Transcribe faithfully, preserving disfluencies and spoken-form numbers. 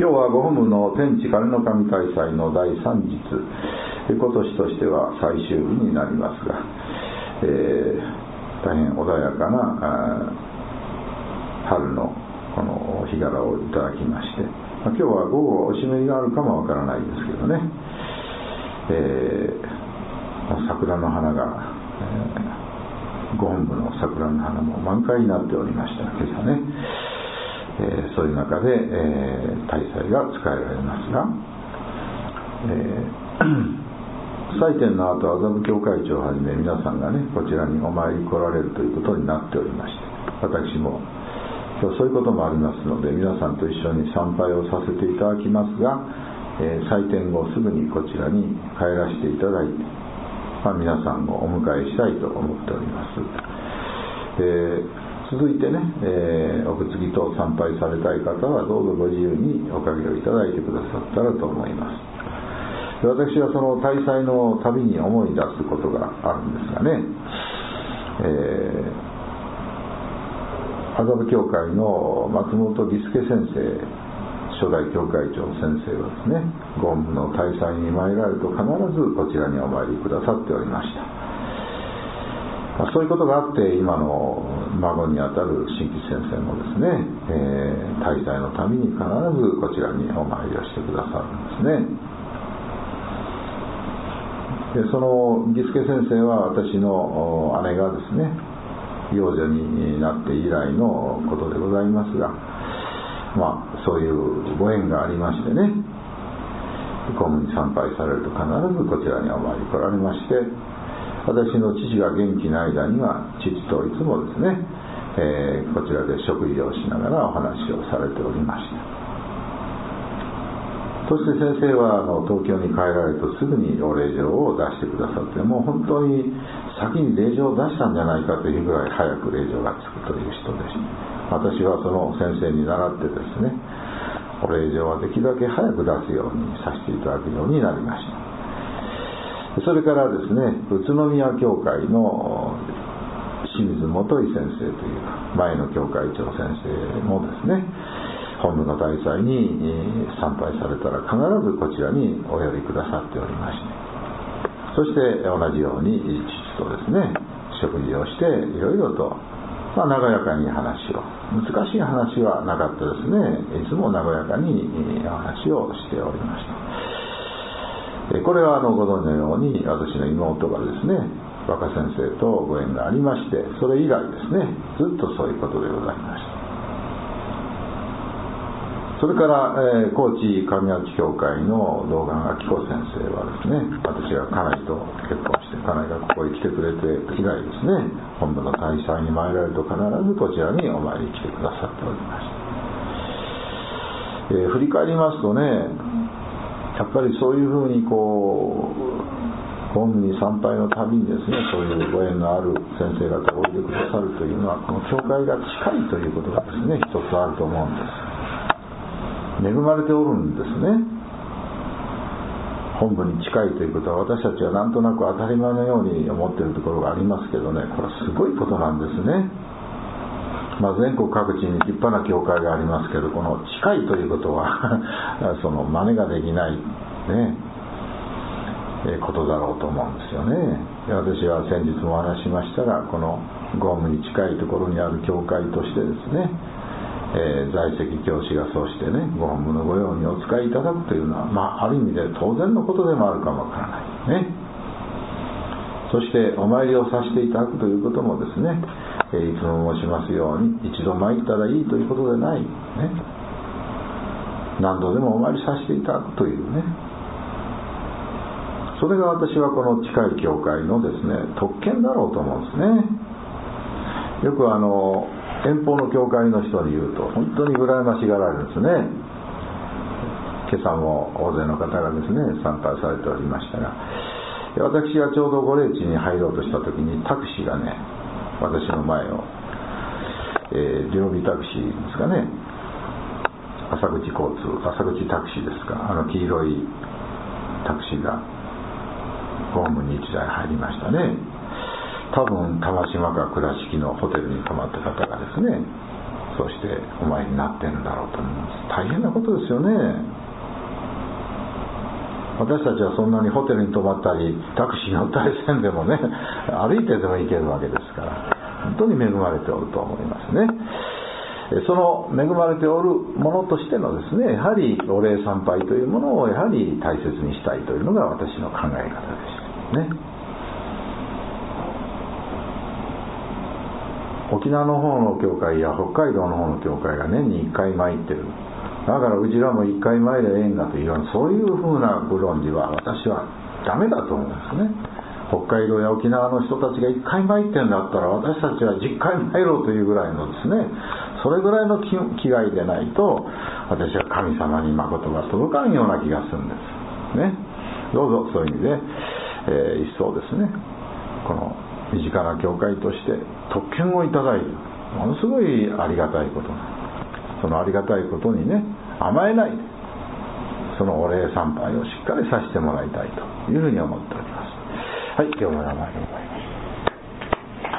今日はご本部の天地金の神大祭のだいさん日、今年としては最終日になりますが、えー、大変穏やかな春のこの日柄をいただきまして、まあ、今日は午後お湿りがあるかもわからないですけどね、えー、桜の花が、えー、ご本部の桜の花も満開になっておりました今朝ね。えー、そういう中で、えー、大祭が使えられますが、えー、祭典の後麻布教会長をはじめ皆さんがねこちらにお参り来られるということになっておりまして、私も今日そういうこともありますので皆さんと一緒に参拝をさせていただきますが、えー、祭典後すぐにこちらに帰らせていただいて、まあ、皆さんをお迎えしたいと思っております。えー続いてね、えー、おくつぎと参拝されたい方はどうぞご自由におかげをいただいてくださったらと思います。で、私はその大祭のたびに思い出すことがあるんですがね、えー、麻布教会の松本義介先生、初代教会長先生はですね、ご本部の大祭に参られると必ずこちらにお参りくださっておりました。そういうことがあって今の孫にあたる新吉先生もですね、えー、大祭のために必ずこちらにお参りをしてくださるんですね。でその義介先生は私の姉がですね養女になって以来のことでございますが、まあそういうご縁がありましてね、公務に参拝されると必ずこちらにお参り来られまして、私の父が元気な間には父といつもですね、えー、こちらで食事をしながらお話をされておりました。そして先生はあの東京に帰られるとすぐにお礼状を出してくださって、もう本当に先に礼状を出したんじゃないかというぐらい早く礼状がつくという人でした。私はその先生に倣ってですね、お礼状はできるだけ早く出すようにさせていただくようになりました。それからですね、宇都宮教会の清水元井先生という前の教会長先生もですね、本部の大祭に参拝されたら必ずこちらにお呼びくださっておりまして、そして同じように父とですね食事をしていろいろと、まあ、和やかに話を、難しい話はなかったですね。いつも和やかにお話をしておりました。これはあのご存知のように私の妹がですね若先生とご縁がありまして、それ以来ですねずっとそういうことでございました。それから、えー、高知上町教会の道願明子先生はですね、私が家内と結婚して家内がここへ来てくれて以来ですね、本部の大祭に参られると必ずこちらにお参りに来てくださっておりました。えー、振り返りますとね、やっぱりそういうふうにこう本部に参拝のたびにですね、そういうご縁のある先生方がおいでくださるというのは、この教会が近いということがですね一つあると思うんです。恵まれておるんですね。本部に近いということは私たちはなんとなく当たり前のように思っているところがありますけどね、これはすごいことなんですね。まあ、全国各地に立派な教会がありますけど、この近いということはその真似ができないねえことだろうと思うんですよね。私は先日もお話ししましたが、このゴームに近いところにある教会としてですね、えー、在籍教師がそうしてねご本部の御用にお使いいただくというのは、まあ、ある意味で当然のことでもあるかもわからないね。そしてお参りをさせていただくということもですね、えー、いつも申しますように一度参ったらいいということでない、ね、何度でもお参りさせていただくというね、それが私はこの近い教会のですね特権だろうと思うんですね。よくあの遠方の教会の人に言うと本当に羨ましがられるんですね。今朝も大勢の方がですね参拝されておりましたが、私がちょうど御霊地に入ろうとした時にタクシーがね私の前を、えー、両備タクシーですかね、朝口交通朝口タクシーですか、あの黄色いタクシーがホームにいちだい入りましたね。多分玉島か倉敷のホテルに泊まった方がですねそしてお参りになってるんだろうと思います。大変なことですよね。私たちはそんなにホテルに泊まったりタクシーに乗ったりせんでもね、歩いてでも行けるわけですから、本当に恵まれておると思いますね。その恵まれておるものとしてのですね、やはりお礼参拝というものをやはり大切にしたいというのが私の考え方ですね。沖縄の方の教会や北海道の方の教会が年にいっかい参ってる、だからうちらもいっかい参りゃええんだというような、そういうふうなご論理は私はダメだと思うんですね。北海道や沖縄の人たちがいっかい参ってんだったら、私たちはじゅっかい参ろうというぐらいのですね、それぐらいの気概でないと、私は神様に誠が届かんような気がするんですね。どうぞそういう意味で、えー、一層ですね、この身近な教会として特権をいただいて、ものすごいありがたいこと、そのありがたいことにね、甘えないで、そのお礼参拝をしっかりさせてもらいたいというふうに思っております。はい、今日も名前を